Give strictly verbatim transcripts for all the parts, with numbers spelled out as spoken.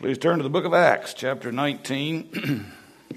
Please turn to the book of Acts, chapter nineteen.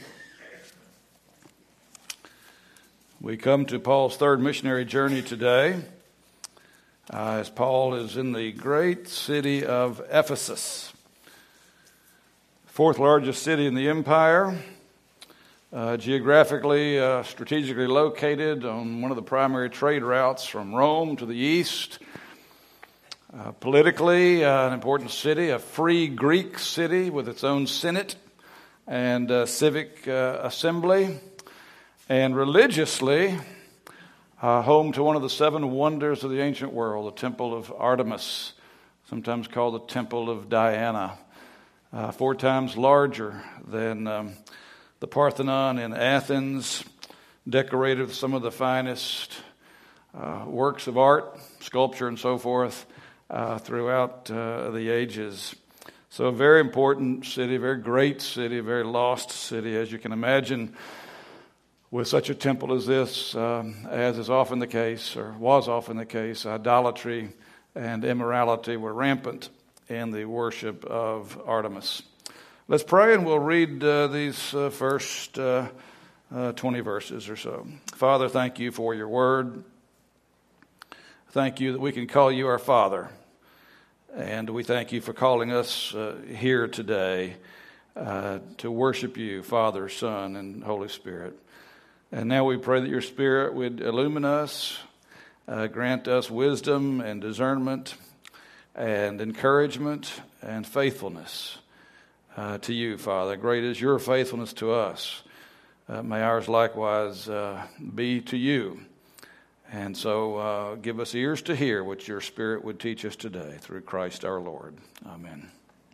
We come to Paul's third missionary journey today, uh, as Paul is in the great city of Ephesus, fourth largest city in the empire, uh, geographically, uh, strategically located on one of the primary trade routes from Rome to the east. Uh, politically, uh, an important city, a free Greek city with its own senate and uh, civic uh, assembly, and religiously, uh, home to one of the seven wonders of the ancient world, the Temple of Artemis, sometimes called the Temple of Diana, uh, four times larger than um, the Parthenon in Athens, decorated with some of the finest uh, works of art, sculpture, and so forth. Uh, throughout uh, the ages. So a very important city, a very great city, a very lost city, as you can imagine, with such a temple as this, um, as is often the case, or was often the case, idolatry and immorality were rampant in the worship of Artemis. Let's pray, and we'll read uh, these uh, first uh, uh, twenty verses or so. Father, thank you for your word. Thank you that we can call you our Father. And we thank you for calling us uh, here today uh, to worship you, Father, Son, and Holy Spirit. And now we pray that your Spirit would illumine us, uh, grant us wisdom and discernment and encouragement and faithfulness uh, to you, Father. Great is your faithfulness to us. Uh, may ours likewise uh, be to you. And so uh, give us ears to hear what your Spirit would teach us today through Christ our Lord. Amen.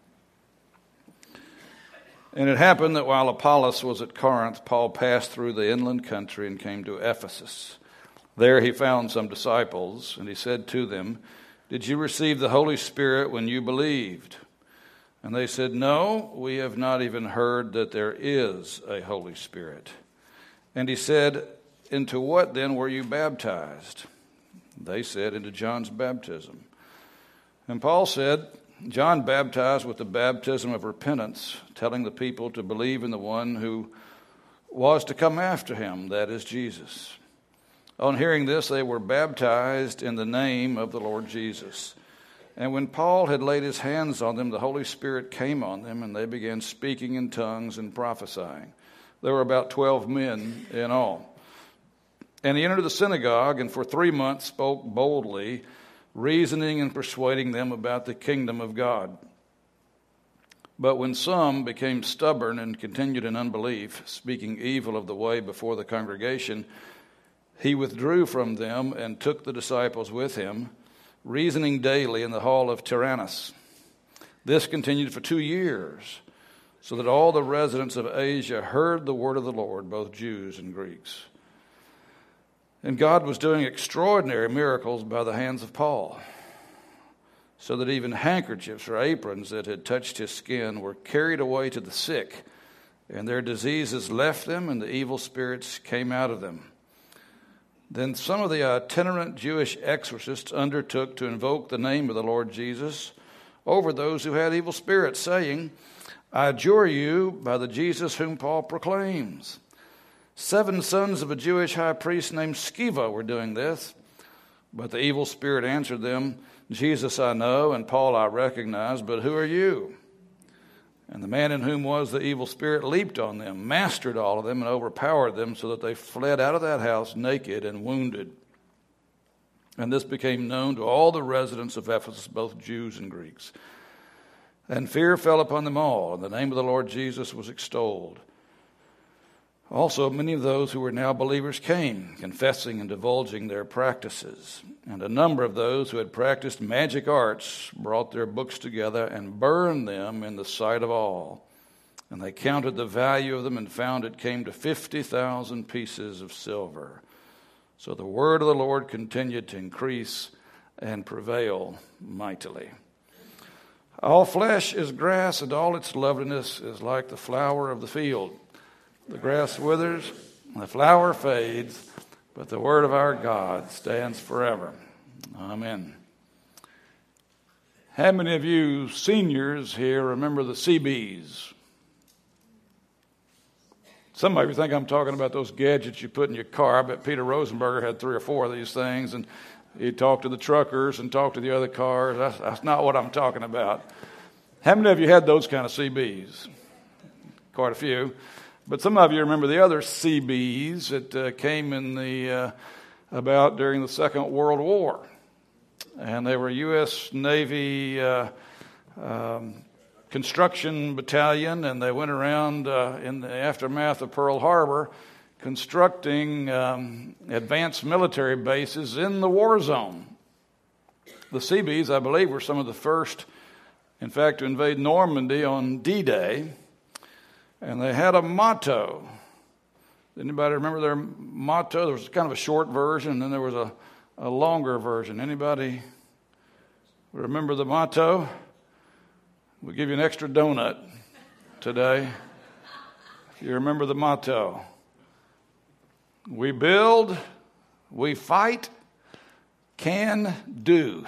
And it happened that while Apollos was at Corinth, Paul passed through the inland country and came to Ephesus. There he found some disciples, and he said to them, "Did you receive the Holy Spirit when you believed?" And they said, "No, we have not even heard that there is a Holy Spirit." And he said, "Into what then were you baptized?" They said, "Into John's baptism." And Paul said, "John baptized with the baptism of repentance, telling the people to believe in the one who was to come after him, that is Jesus." On hearing this, they were baptized in the name of the Lord Jesus. And when Paul had laid his hands on them, the Holy Spirit came on them, and they began speaking in tongues and prophesying. There were about twelve men in all. And he entered the synagogue and for three months spoke boldly, reasoning and persuading them about the kingdom of God. But when some became stubborn and continued in unbelief, speaking evil of the way before the congregation, he withdrew from them and took the disciples with him, reasoning daily in the hall of Tyrannus. This continued for two years, so that all the residents of Asia heard the word of the Lord, both Jews and Greeks. And God was doing extraordinary miracles by the hands of Paul, so that even handkerchiefs or aprons that had touched his skin were carried away to the sick, and their diseases left them, and the evil spirits came out of them. Then some of the itinerant Jewish exorcists undertook to invoke the name of the Lord Jesus over those who had evil spirits, saying, "I adjure you by the Jesus whom Paul proclaims." Seven sons of a Jewish high priest named Sceva were doing this. But the evil spirit answered them, "Jesus I know, and Paul I recognize, but who are you?" And the man in whom was the evil spirit leaped on them, mastered all of them, and overpowered them, so that they fled out of that house naked and wounded. And this became known to all the residents of Ephesus, both Jews and Greeks. And fear fell upon them all, and the name of the Lord Jesus was extolled. Also, many of those who were now believers came, confessing and divulging their practices. And a number of those who had practiced magic arts brought their books together and burned them in the sight of all. And they counted the value of them and found it came to fifty thousand pieces of silver. So the word of the Lord continued to increase and prevail mightily. All flesh is grass, and all its loveliness is like the flower of the field. The grass withers, the flower fades, but the word of our God stands forever. Amen. How many of you seniors here remember the C Bs? Some of you think I'm talking about those gadgets you put in your car. I bet Peter Rosenberger had three or four of these things, and he talked to the truckers and talked to the other cars. That's, that's not what I'm talking about. How many of you had those kind of C Bs? Quite a few. But some of you remember the other C Bs that uh, came in the uh, about during the Second World War. And they were U S Navy uh, um, construction battalion, and they went around uh, in the aftermath of Pearl Harbor constructing um, advanced military bases in the war zone. The C Bs, I believe, were some of the first, in fact, to invade Normandy on D-Day, and they had a motto. Anybody remember their motto? There was kind of a short version, and then there was a, a longer version. Anybody remember the motto? We'll give you an extra donut today if you remember the motto. We build, we fight, can do.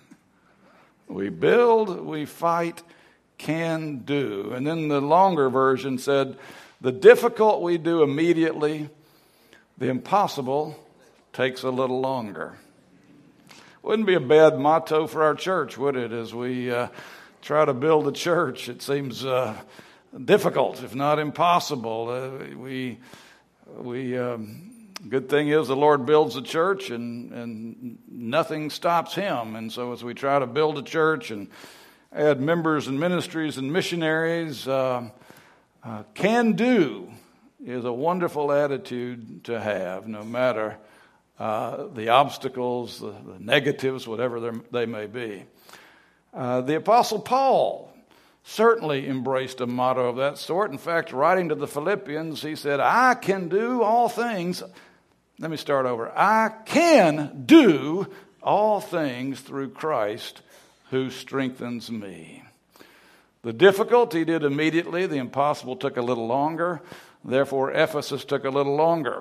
We build, we fight, can do. And then the longer version said, the difficult we do immediately, the impossible takes a little longer. Wouldn't be a bad motto for our church, would it, as we uh, try to build a church? It seems uh, difficult, if not impossible. Uh, we, we. Um, good thing is the Lord builds a church, and, and nothing stops Him. And so as we try to build a church and add members and ministries and missionaries, uh, uh, can do is a wonderful attitude to have, no matter uh, the obstacles, the, the negatives, whatever they may be. Uh, the Apostle Paul certainly embraced a motto of that sort. In fact, writing to the Philippians, he said, I can do all things. Let me start over. I can do all things through Christ who strengthens me. The difficult he did immediately. The impossible took a little longer. Therefore, Ephesus took a little longer.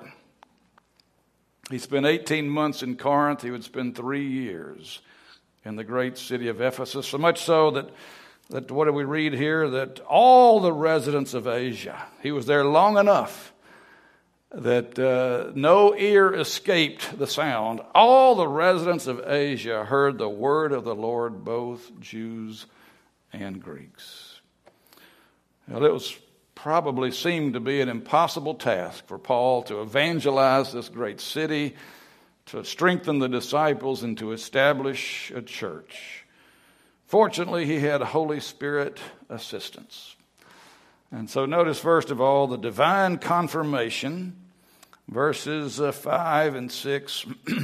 He spent eighteen months in Corinth. He would spend three years in the great city of Ephesus. So much so that, that what do we read here? That all the residents of Asia, he was there long enough that uh, no ear escaped the sound. All the residents of Asia heard the word of the Lord, both Jews and Greeks. Well, it was probably seemed to be an impossible task for Paul to evangelize this great city, to strengthen the disciples, and to establish a church. Fortunately, he had Holy Spirit assistance. And so notice, first of all, the divine confirmation, verses uh, five and six.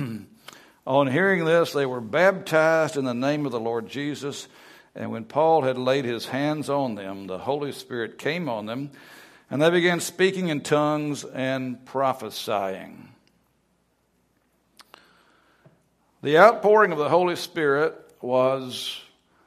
On hearing this, they were baptized in the name of the Lord Jesus. And when Paul had laid his hands on them, the Holy Spirit came on them, and they began speaking in tongues and prophesying. The outpouring of the Holy Spirit was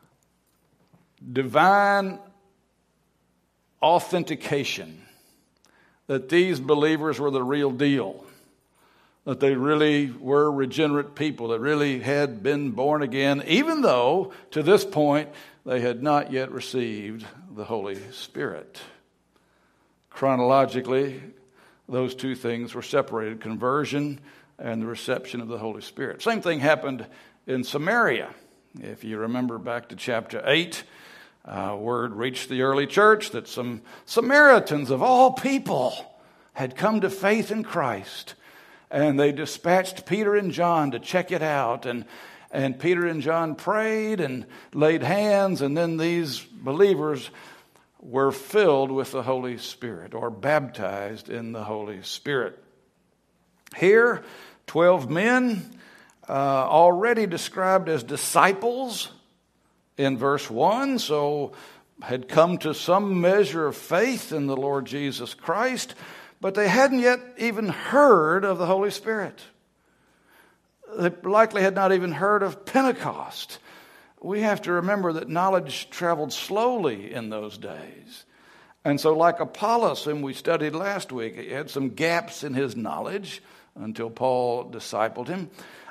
divine authentication that these believers were the real deal, that they really were regenerate people, that really had been born again, even though to this point they had not yet received the Holy Spirit. Chronologically, those two things were separated, conversion and the reception of the Holy Spirit. Same thing happened in Samaria. If you remember back to chapter eight, uh, word reached the early church that some Samaritans of all people had come to faith in Christ. And they dispatched Peter and John to check it out. And, and Peter and John prayed and laid hands. And then these believers were filled with the Holy Spirit, or baptized in the Holy Spirit. Here, twelve men uh, already described as disciples in verse one. So had come to some measure of faith in the Lord Jesus Christ. But they hadn't yet even heard of the Holy Spirit. They likely had not even heard of Pentecost. We have to remember that knowledge traveled slowly in those days. And so like Apollos, whom we studied last week, he had some gaps in his knowledge until Paul discipled him.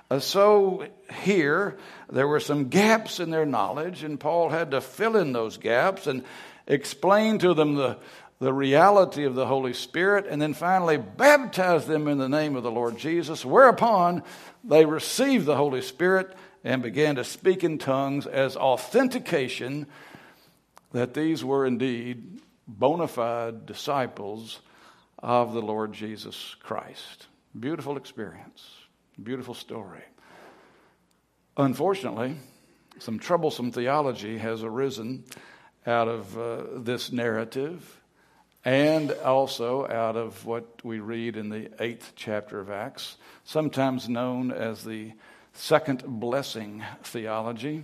Uh, so here, there were some gaps in their knowledge, and Paul had to fill in those gaps and explain to them the, the reality of the Holy Spirit, and then finally baptize them in the name of the Lord Jesus, whereupon they received the Holy Spirit and began to speak in tongues as authentication that these were indeed bona fide disciples of the Lord Jesus Christ. Beautiful experience. Beautiful story. Unfortunately, some troublesome theology has arisen out of uh, this narrative, and also out of what we read in the eighth chapter of Acts, sometimes known as the second blessing theology,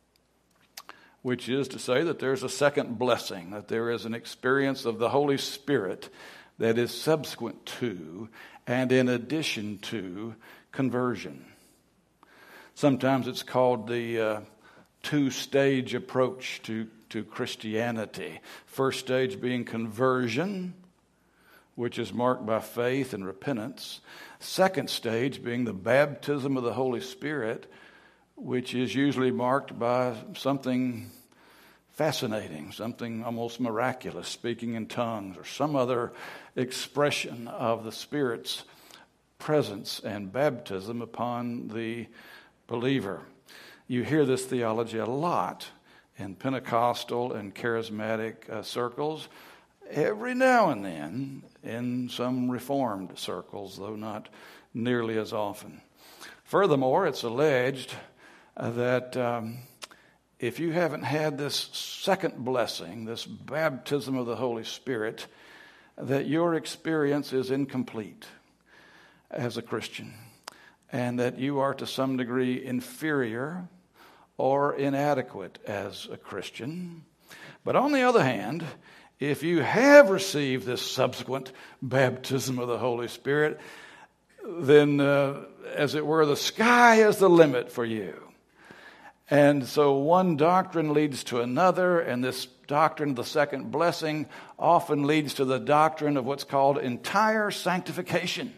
which is to say that there's a second blessing, that there is an experience of the Holy Spirit that is subsequent to and in addition to conversion. Sometimes it's called the uh, two-stage approach to, to Christianity. First stage being conversion, which is marked by faith and repentance. Second stage being the baptism of the Holy Spirit, which is usually marked by something fascinating, something almost miraculous, speaking in tongues, or some other expression of the Spirit's presence and baptism upon the believer. You hear this theology a lot in Pentecostal and charismatic uh, circles, every now and then in some Reformed circles, though not nearly as often. Furthermore, it's alleged uh, that um, if you haven't had this second blessing, this baptism of the Holy Spirit, that your experience is incomplete as a Christian, and that you are to some degree inferior or inadequate as a Christian. But on the other hand, if you have received this subsequent baptism of the Holy Spirit, then, uh, as it were, the sky is the limit for you. And so one doctrine leads to another, and this doctrine of the second blessing often leads to the doctrine of what's called entire sanctification,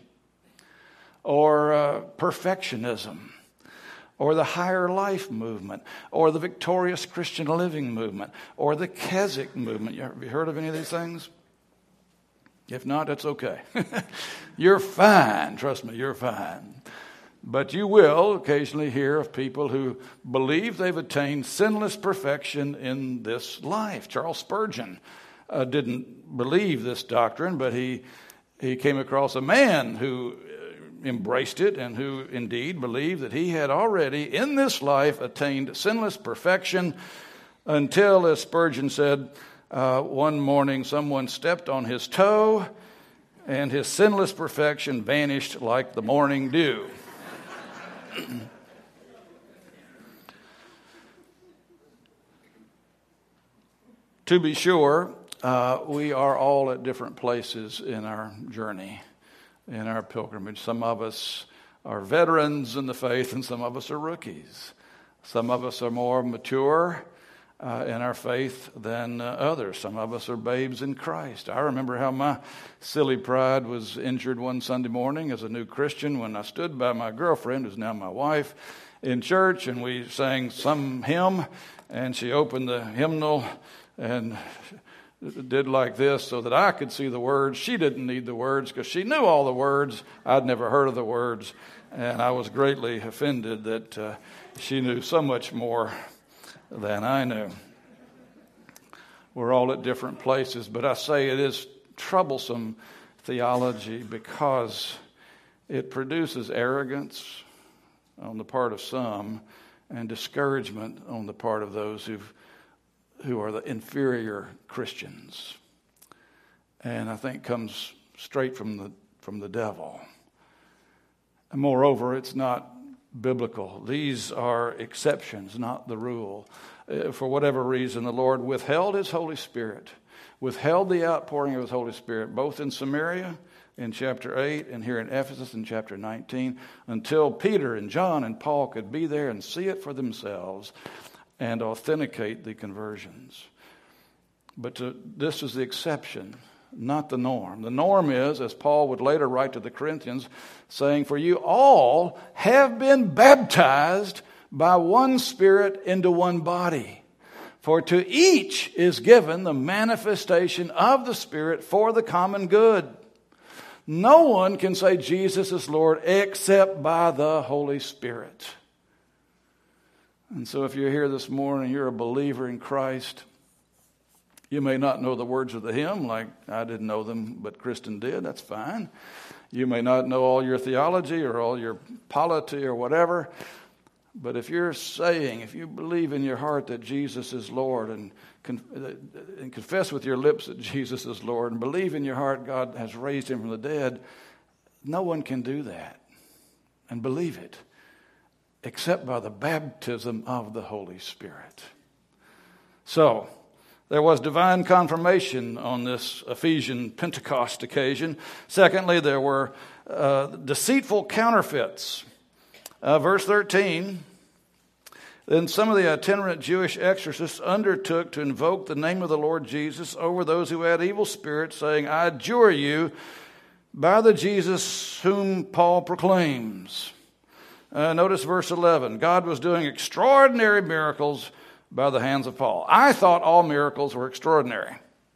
or uh, perfectionism, or the higher life movement, or the victorious Christian living movement, or the Keswick movement. Have you heard of any of these things? If not, that's okay. You're fine. Trust me, you're fine. But you will occasionally hear of people who believe they've attained sinless perfection in this life. Charles Spurgeon uh, didn't believe this doctrine, but he he came across a man who embraced it and who indeed believed that he had already in this life attained sinless perfection until, as Spurgeon said, uh, one morning someone stepped on his toe and his sinless perfection vanished like the morning dew. To be sure, uh, we are all at different places in our journey, in our pilgrimage. Some of us are veterans in the faith, and some of us are rookies. Some of us are more mature uh, in our faith than uh, others. Some of us are babes in Christ. I remember how my silly pride was injured one Sunday morning as a new Christian when I stood by my girlfriend, who's now my wife, in church, and we sang some hymn, and she opened the hymnal and did like this so that I could see the words. She didn't need the words because she knew all the words. I'd never heard of the words, and I was greatly offended that uh, she knew so much more than I knew. We're all at different places, but I say it is troublesome theology because it produces arrogance on the part of some and discouragement on the part of those who've who are the inferior Christians, and I think comes straight from the from the devil. And moreover, it's not biblical. These are exceptions, not the rule. Uh, for whatever reason, the Lord withheld His Holy Spirit, withheld the outpouring of His Holy Spirit, both in Samaria in chapter eight and here in Ephesus in chapter nineteen, until Peter and John and Paul could be there and see it for themselves and authenticate the conversions. But to, this is the exception. not the norm. The norm is, as Paul would later write to the Corinthians, saying, "For you all have been baptized by one Spirit into one body. For to each is given the manifestation of the Spirit for the common good. No one can say Jesus is Lord except by the Holy Spirit." And so if you're here this morning, you're a believer in Christ. You may not know the words of the hymn, like I didn't know them, but Kristen did. That's fine. You may not know all your theology or all your polity or whatever. But if you're saying, if you believe in your heart that Jesus is Lord and, con- and confess with your lips that Jesus is Lord and believe in your heart God has raised him from the dead, no one can do that and believe it except by the baptism of the Holy Spirit. So, there was divine confirmation on this Ephesian Pentecost occasion. Secondly, there were uh, deceitful counterfeits. Uh, verse thirteen, "Then some of the itinerant Jewish exorcists undertook to invoke the name of the Lord Jesus over those who had evil spirits, saying, 'I adjure you by the Jesus whom Paul proclaims.'" Uh, notice verse eleven. God was doing extraordinary miracles by the hands of Paul. I thought all miracles were extraordinary.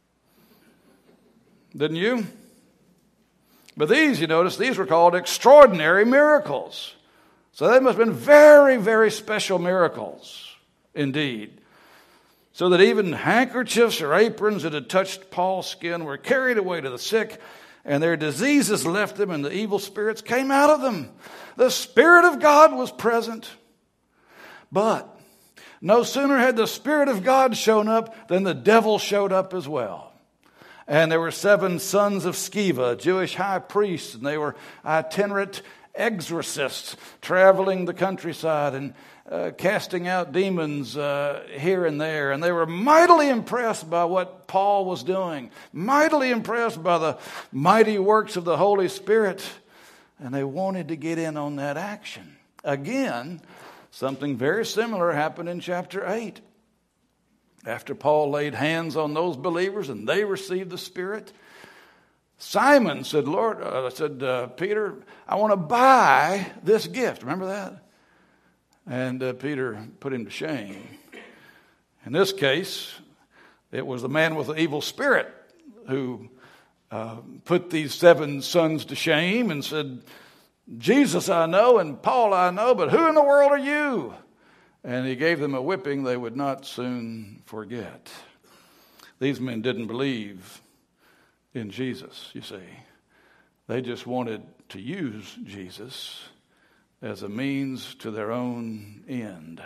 Didn't you? But these, you notice, these were called extraordinary miracles. So they must have been very, very special miracles indeed. So that even handkerchiefs or aprons that had touched Paul's skin were carried away to the sick, and their diseases left them, and the evil spirits came out of them. The Spirit of God was present. But no sooner had the Spirit of God shown up than the devil showed up as well. And there were seven sons of Sceva, Jewish high priests, and they were itinerant exorcists traveling the countryside and uh, casting out demons uh, here and there. And they were mightily impressed by what Paul was doing, mightily impressed by the mighty works of the Holy Spirit. And they wanted to get in on that action. Again, something very similar happened in chapter eight. After Paul laid hands on those believers and they received the Spirit, Simon said, Lord, uh, said, uh, Peter, I want to buy this gift. Remember that? And uh, Peter put him to shame. In this case, it was the man with the evil spirit who uh, put these seven sons to shame and said, Jesus I know and Paul I know, but who in the world are you? And he gave them a whipping they would not soon forget. These men didn't believe in Jesus, you see. They just wanted to use Jesus as a means to their own end.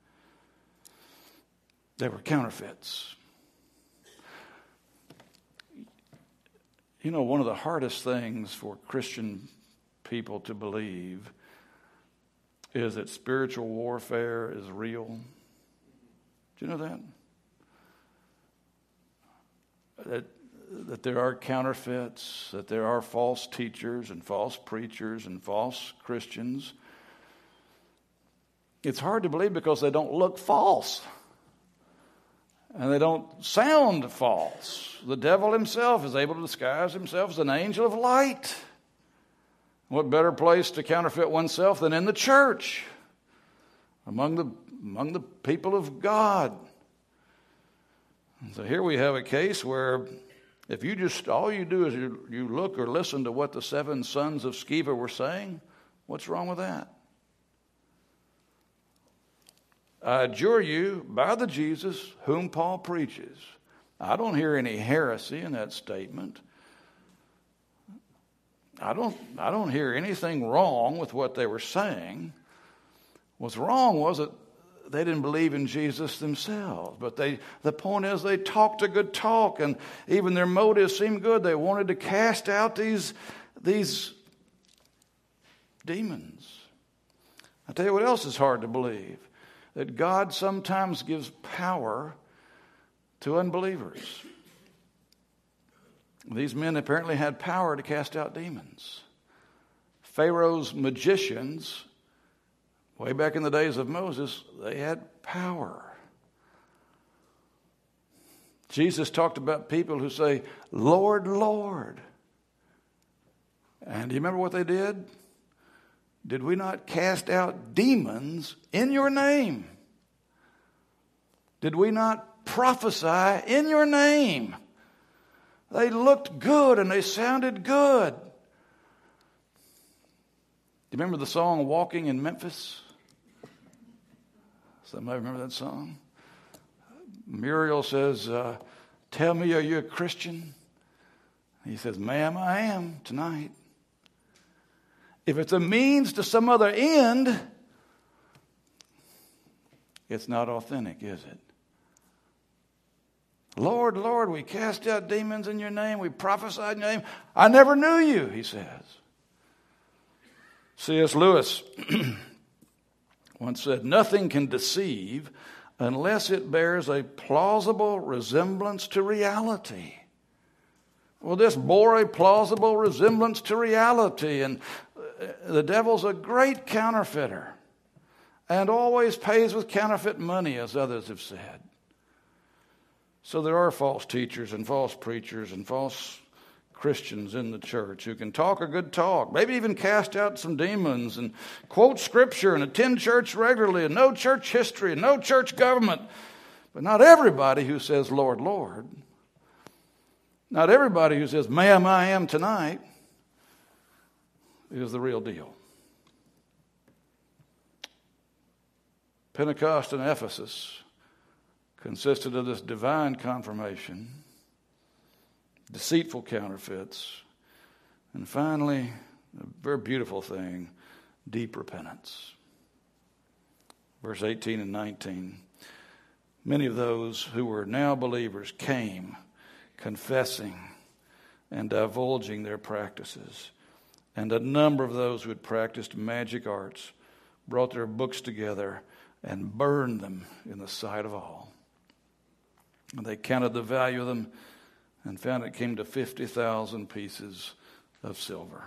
They were counterfeits. You know, one of the hardest things for Christian people to believe is that spiritual warfare is real. Do you know that? That that there are counterfeits, that there are false teachers and false preachers and false Christians. It's hard to believe because they don't look false. And they don't sound false. The devil himself is able to disguise himself as an angel of light. What better place to counterfeit oneself than in the church, among the, among the people of God? And so here we have a case where if you just, all you do is you, you look or listen to what the seven sons of Sceva were saying, what's wrong with that? I adjure you by the Jesus whom Paul preaches. I don't hear any heresy in that statement. I don't, I don't hear anything wrong with what they were saying. What's wrong was that they didn't believe in Jesus themselves. But they, the point is they talked a good talk, and even their motives seemed good. They wanted to cast out these, these demons. I'll tell you what else is hard to believe. That God sometimes gives power to unbelievers. These men apparently had power to cast out demons. Pharaoh's magicians, way back in the days of Moses, they had power. Jesus talked about people who say, Lord, Lord. And do you remember what they did? Did we not cast out demons in your name? Did we not prophesy in your name? They looked good and they sounded good. Do you remember the song Walking in Memphis? Somebody remember that song? Muriel says, uh, tell me, are you a Christian? He says, ma'am, I am tonight. If it's a means to some other end, it's not authentic, is it? Lord, Lord, we cast out demons in your name. We prophesied in your name. I never knew you, he says. C S Lewis once said, nothing can deceive unless it bears a plausible resemblance to reality. Well, this bore a plausible resemblance to reality, and the devil's a great counterfeiter and always pays with counterfeit money, as others have said. So there are false teachers and false preachers and false Christians in the church who can talk a good talk, maybe even cast out some demons and quote scripture and attend church regularly and know church history and know church government. But not everybody who says, Lord, Lord, not everybody who says, ma'am, I am tonight, is the real deal. Pentecost in Ephesus consisted of this divine confirmation, deceitful counterfeits, and finally, a very beautiful thing, deep repentance. Verse eighteen and nineteen. Many of those who were now believers came, confessing and divulging their practices. And a number of those who had practiced magic arts brought their books together and burned them in the sight of all. And they counted the value of them and found it came to fifty thousand pieces of silver.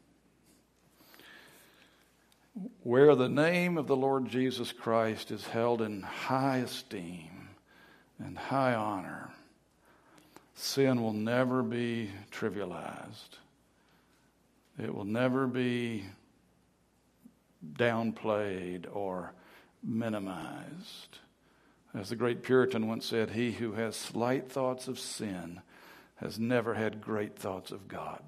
Where the name of the Lord Jesus Christ is held in high esteem and high honor, sin will never be trivialized. It will never be downplayed or minimized. As the great Puritan once said, he who has slight thoughts of sin has never had great thoughts of God.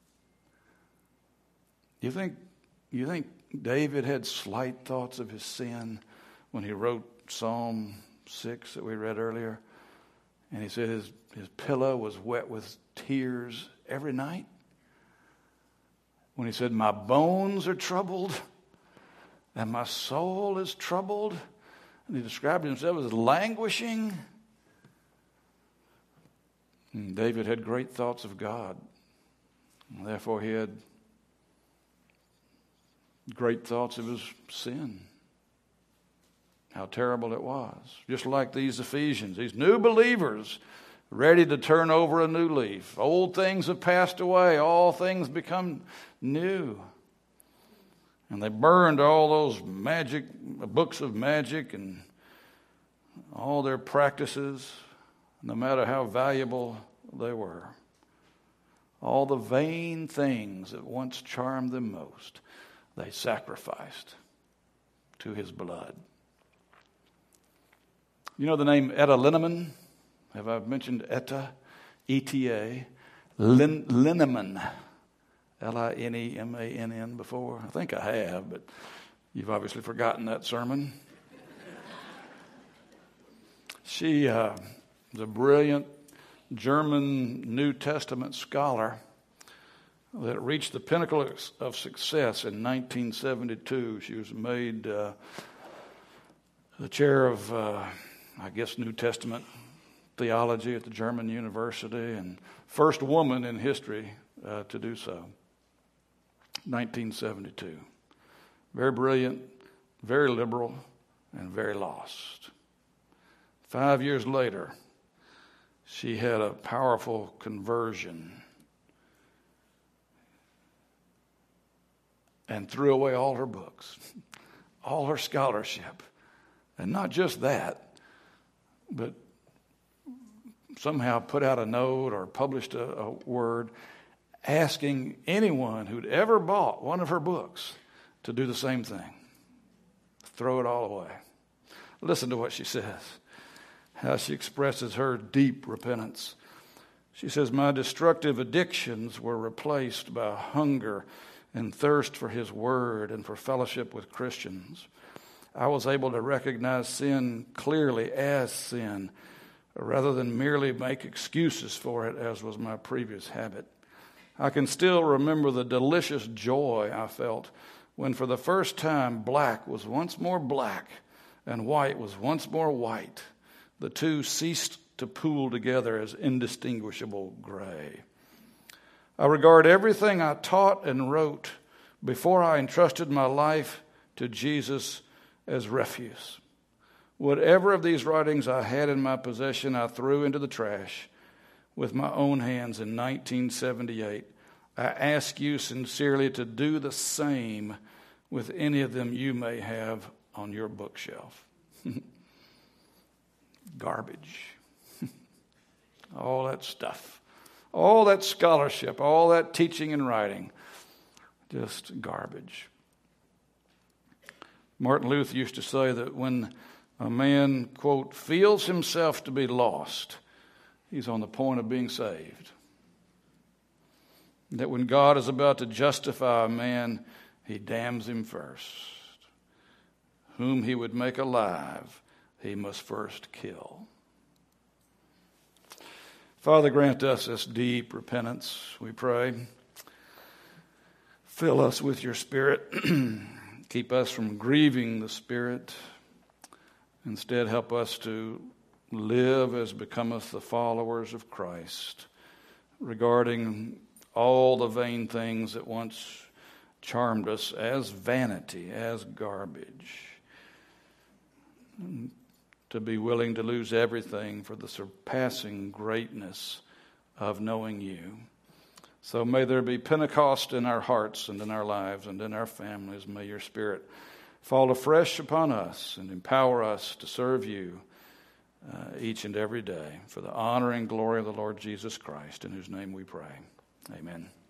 You think, you think David had slight thoughts of his sin when he wrote Psalm six that we read earlier? And he said his, his pillow was wet with tears every night. When he said, my bones are troubled and my soul is troubled. And he described himself as languishing. And David had great thoughts of God. And therefore, he had great thoughts of his sin. How terrible it was. Just like these Ephesians, these new believers ready to turn over a new leaf. Old things have passed away. All things become new. And they burned all those magic books of magic and all their practices, no matter how valuable they were. All the vain things that once charmed them most, they sacrificed to his blood. You know the name Etta Linneman? Have I mentioned Etta? E T A. Lin- Linneman. L I N E M A N N before? I think I have, but you've obviously forgotten that sermon. She uh, was a brilliant German New Testament scholar that reached the pinnacle of success in nineteen seventy-two. She was made uh, the chair of, uh, I guess, New Testament theology at the German university, and first woman in history uh, to do so. nineteen seventy-two. Very brilliant, very liberal, and very lost. Five years later, she had a powerful conversion and threw away all her books, all her scholarship. And not just that, but somehow put out a note or published a, a word asking anyone who'd ever bought one of her books to do the same thing. Throw it all away. Listen to what she says, how she expresses her deep repentance. She says, my destructive addictions were replaced by hunger and thirst for his word and for fellowship with Christians. I was able to recognize sin clearly as sin, rather than merely make excuses for it, as was my previous habit. I can still remember the delicious joy I felt when for the first time black was once more black and white was once more white. The two ceased to pool together as indistinguishable gray. I regard everything I taught and wrote before I entrusted my life to Jesus as refuse. Whatever of these writings I had in my possession, I threw into the trash with my own hands in nineteen seventy-eight. I ask you sincerely to do the same with any of them you may have on your bookshelf. Garbage. All that stuff. All that scholarship. All that teaching and writing. Just garbage. Martin Luther used to say that when a man, quote, feels himself to be lost, he's on the point of being saved. That when God is about to justify a man, he damns him first. Whom he would make alive, he must first kill. Father, grant us this deep repentance, we pray. Fill us with your Spirit. Keep us from grieving the Spirit. Instead, help us to live as becometh the followers of Christ, regarding all the vain things that once charmed us as vanity, as garbage. To be willing to lose everything for the surpassing greatness of knowing you. So may there be Pentecost in our hearts and in our lives and in our families. May your Spirit fall afresh upon us and empower us to serve you uh, each and every day for the honor and glory of the Lord Jesus Christ, in whose name we pray. Amen.